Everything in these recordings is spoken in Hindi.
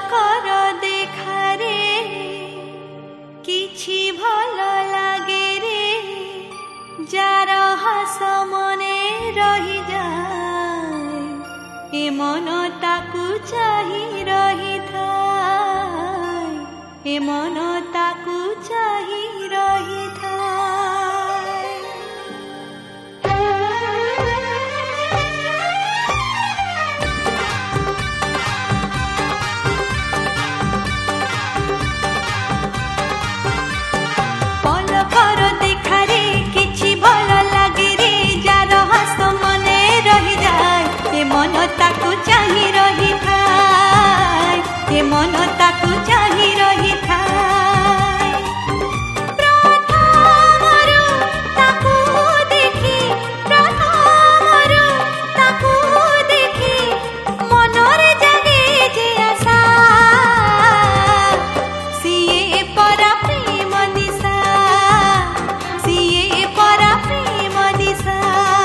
कर देखारे किछि भल लागे रे जार हस मने रही जाए ए मन ताकू चाही रही थाए ए मन ताकू चाही रही थाए। पलकर देखारे किछि भल लागे रे जार हस मने रही जाए ए मन ताकू चाही रही थाए ए मन ताकू चाही रही थाए। प्रथमरु ताकू देखि मनरे जागे जे आशा सिए परा प्रेम निशा सिए परा प्रेम निशा।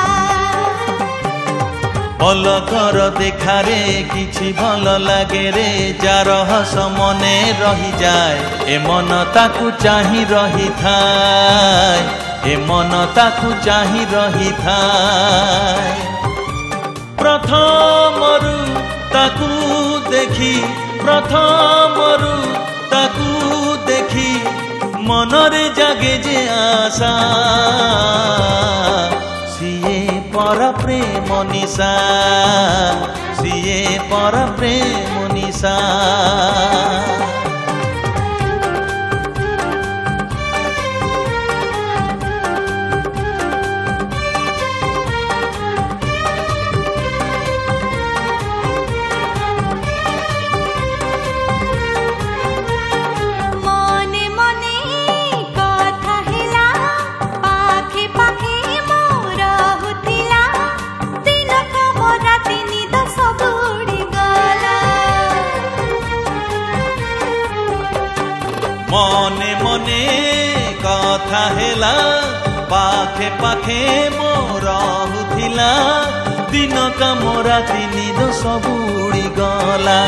पलकर देखारे किछि भल लागे रे जार हस मने रही जाए ए मन ताकू चाही रही थाए ए मन ताकू चाही रही थाए। प्रथमरु ताकू देखि मनरे जागे जे आशा सिए पर प्रेम निशा सिए पर प्रेम निशा। मने मने कथा हेला पाखे पाखे मोर हुतिला दिनक मोरा तिनी दस बुड़ी गला। मने मने कथा हेला पाखे पाखे मोर हुथिला दिनक मोरा तिनी दस बुड़ी गला।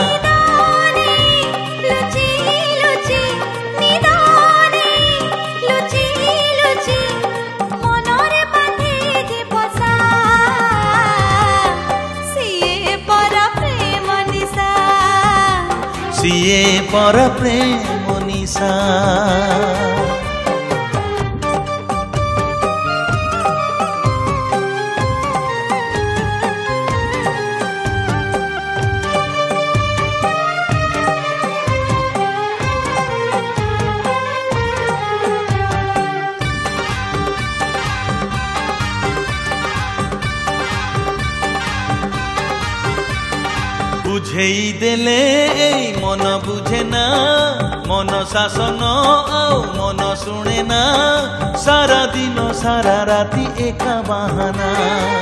मनरे बांधे जे बसा सिए पर प्रेम निशा सिए पर प्रेम निशा। बुझेई देले मन बुझे ना मन शासन आउ मन शुणे ना सारा दिन सारा राति एका बहाना।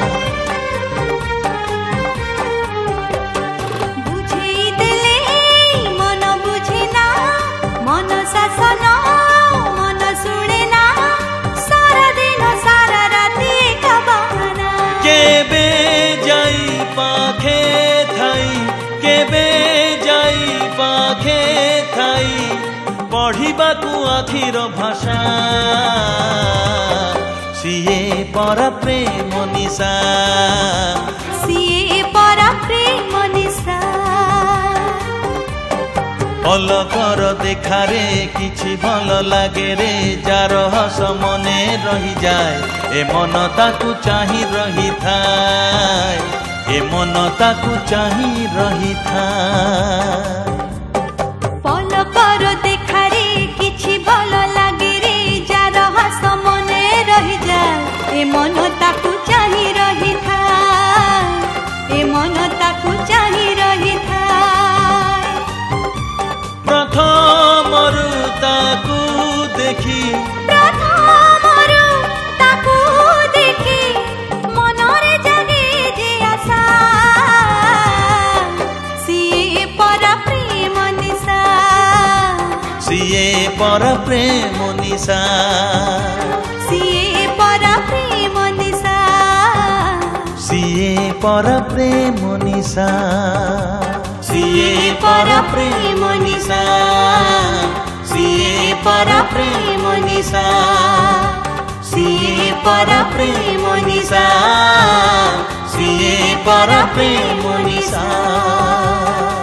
बुझेई देले मन बुझे ना मन शासन मन शुणे ना सारा दिन सारा राति एका बहाना। केबे जाई पाखे थाई केबे जाई पाखे थाई पढ़िबाकू आखिर भाषा सिए पर प्रेम निशा सिए पर प्रेम निशा। पलकर देखारे किछि भल लागे रे जार हस मने रही जाए ए मन ताकू चाही रही थाए ए मन ताकू चाही रही थाए। पलकर देखारे किछि भल लागे रे जार हस मने रही जाए ए मन ताकू चाही रही थाए ए मन ताकू चाही रही थाए। प्रथमरु ताकू देखि मनरे जागे जे आशा सिए पर प्रेम निशा सिए पर प्रेम निशा सिए पर प्रेम निशा सिए पर प्रेम निशा। ସିଏ ପର ପ୍ରେମ ନିଶା, ସିଏ ପର ପ୍ରେମ ନିଶା, ସିଏ ପର ପ୍ରେମ ନିଶା, ସିଏ ପର ପ୍ରେମ ନିଶା।